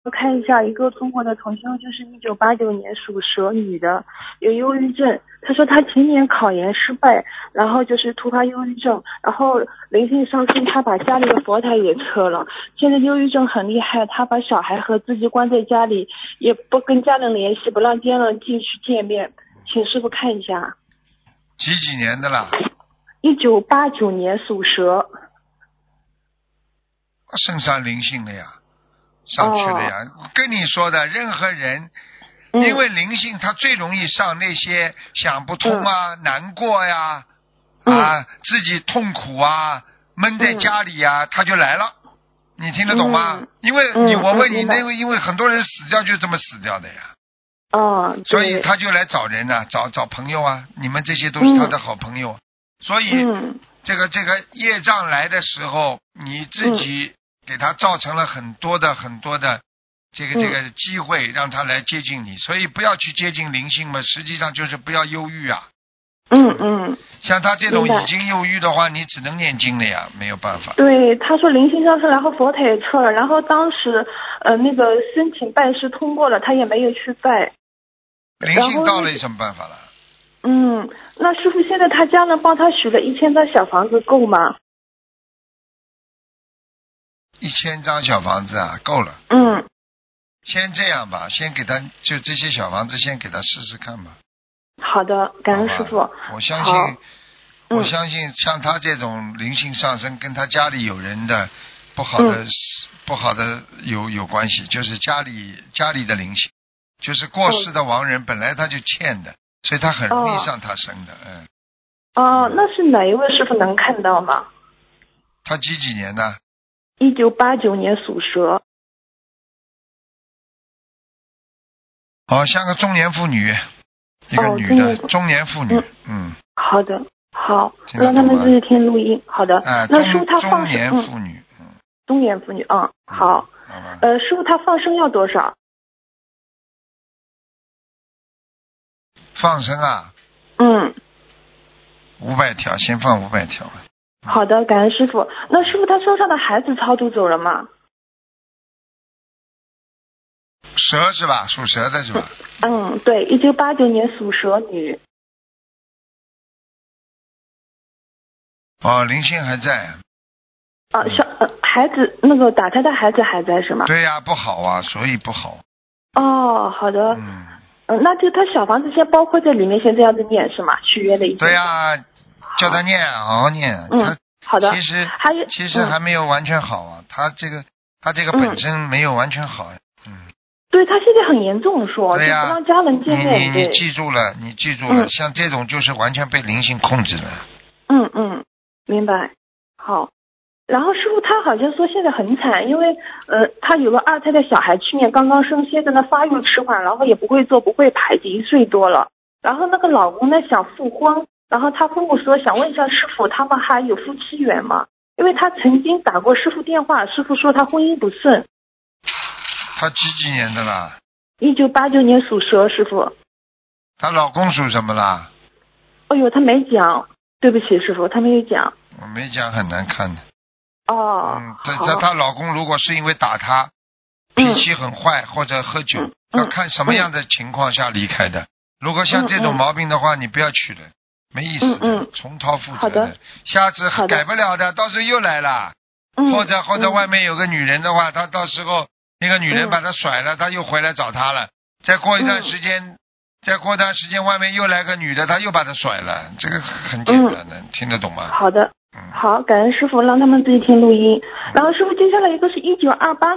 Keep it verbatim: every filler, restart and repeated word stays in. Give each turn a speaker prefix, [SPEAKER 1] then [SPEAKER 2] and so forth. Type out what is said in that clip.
[SPEAKER 1] 我看一下一个中国的同修，就是一九八九年属蛇女的，有忧郁症。她说她前年考研失败，然后就是突发忧郁症，然后灵性上升，她把家里的佛台也撤了。现在忧郁症很厉害，她把小孩和自己关在家里，也不跟家人联系，不让家人进去见面。请师傅看一下。
[SPEAKER 2] 几几年的啦？
[SPEAKER 1] 一九八九年属蛇。
[SPEAKER 2] 身上灵性了呀，上去了呀。我、哦、跟你说的，任何人，
[SPEAKER 1] 嗯、
[SPEAKER 2] 因为灵性它最容易上那些想不通啊、嗯、难过呀、啊、
[SPEAKER 1] 嗯、
[SPEAKER 2] 自己痛苦啊、闷在家里呀，他、嗯、就来了。你听得懂吗？
[SPEAKER 1] 嗯、
[SPEAKER 2] 因为你，
[SPEAKER 1] 嗯、
[SPEAKER 2] 我问你，
[SPEAKER 1] 嗯、
[SPEAKER 2] 那个因为很多人死掉就这么死掉的呀。
[SPEAKER 1] 哦，
[SPEAKER 2] 所以他就来找人啊，找找朋友啊，你们这些都是他的好朋友。嗯、所以、
[SPEAKER 1] 嗯、
[SPEAKER 2] 这个这个业障来的时候，你自己给他造成了很多的很多的这个这个机会，让他来接近你。所以不要去接近灵性嘛，实际上就是不要忧郁啊。
[SPEAKER 1] 嗯嗯。
[SPEAKER 2] 像他这种已经忧郁的话，你只能念经了呀，没有办法。
[SPEAKER 1] 对，他说灵性上升，然后佛台也撤了，然后当时呃那个申请拜师通过了，他也没有去拜。
[SPEAKER 2] 灵性到了有什么办法了？
[SPEAKER 1] 嗯，那师傅现在他家人帮他许了一千张小房子够吗？
[SPEAKER 2] 一千张小房子啊，够了。
[SPEAKER 1] 嗯。
[SPEAKER 2] 先这样吧，先给他就这些小房子，先给他试试看吧。
[SPEAKER 1] 好的，感恩师傅。
[SPEAKER 2] 我相信，嗯、我相信像他这种灵性上升，跟他家里有人的不好的、嗯、不好的有有关系，就是家里家里的灵性。就是过世的亡人本来他就欠的，所以他很容易上他身的。嗯。
[SPEAKER 1] 哦，那是哪一位师傅能看到吗？
[SPEAKER 2] 他几几年的？
[SPEAKER 1] 一九八九年属蛇。
[SPEAKER 2] 哦，像个中年妇女，一个女的、哦、中年妇女。嗯。嗯
[SPEAKER 1] 好的，好，让他们自己听录音。好的。
[SPEAKER 2] 哎、
[SPEAKER 1] 那师傅他放
[SPEAKER 2] 中年妇女。
[SPEAKER 1] 嗯。中年妇女，嗯，好。
[SPEAKER 2] 嗯、好吧。
[SPEAKER 1] 呃，师傅他放生要多少？
[SPEAKER 2] 放生啊，
[SPEAKER 1] 嗯，
[SPEAKER 2] 五百条，先放五百条。
[SPEAKER 1] 好的，感恩师傅。那师傅他身上的孩子超度走了吗？
[SPEAKER 2] 蛇是吧？属蛇的是吧？
[SPEAKER 1] 嗯，对，一九八九年属蛇女。
[SPEAKER 2] 哦，灵性还在。
[SPEAKER 1] 啊，小、呃、孩子那个打胎的孩子还在是吗？
[SPEAKER 2] 对呀、啊，不好啊，所以不好。
[SPEAKER 1] 哦，好的。
[SPEAKER 2] 嗯。
[SPEAKER 1] 嗯，那就他小房子先包括在里面，先这样子念是吗？许愿的意思。
[SPEAKER 2] 对呀、啊，叫他念，好好念。
[SPEAKER 1] 嗯，好的。
[SPEAKER 2] 其实
[SPEAKER 1] 还有，
[SPEAKER 2] 其实还没有完全好啊，嗯、他这个他这个本身没有完全好。嗯。
[SPEAKER 1] 对，他现在很严重，说
[SPEAKER 2] 对呀、
[SPEAKER 1] 啊，就不让家人见面。
[SPEAKER 2] 你你你记住了，你记住了、嗯，像这种就是完全被灵性控制了。
[SPEAKER 1] 嗯嗯，明白。好。然后师傅他好像说现在很惨，因为呃他有个二胎的小孩，去年刚刚生，现在呢发育迟缓，然后也不会坐不会爬，已经一岁多了。然后那个老公呢想复婚，然后他父母说想问一下师傅，他们还有夫妻缘吗？因为他曾经打过师傅电话，师傅说他婚姻不顺。
[SPEAKER 2] 他几几年的啦？
[SPEAKER 1] 一九八九年属蛇，师傅。
[SPEAKER 2] 她老公属什么啦？
[SPEAKER 1] 哎呦，他没讲，对不起师傅，他没有讲。
[SPEAKER 2] 我没讲，很难看的。
[SPEAKER 1] 哦，
[SPEAKER 2] 嗯，她她老公如果是因为打她，脾气很坏、嗯、或者喝酒、嗯，要看什么样的情况下离开的。嗯、如果像这种毛病的话，嗯、你不要娶了，没意思的，
[SPEAKER 1] 嗯嗯、
[SPEAKER 2] 重蹈覆辙
[SPEAKER 1] 的。
[SPEAKER 2] 下次改不了的，到时候又来了。
[SPEAKER 1] 嗯、
[SPEAKER 2] 或者或者外面有个女人的话，他到时候那个女人把他甩了，他、嗯、又回来找他了。再过一段时间。嗯再过段时间，外面又来个女的，她又把他甩了，这个很简单的，嗯、听得懂吗？
[SPEAKER 1] 好的，嗯、好，感恩师傅，让他们自己听录音。然后师傅，接下来一个是一九二八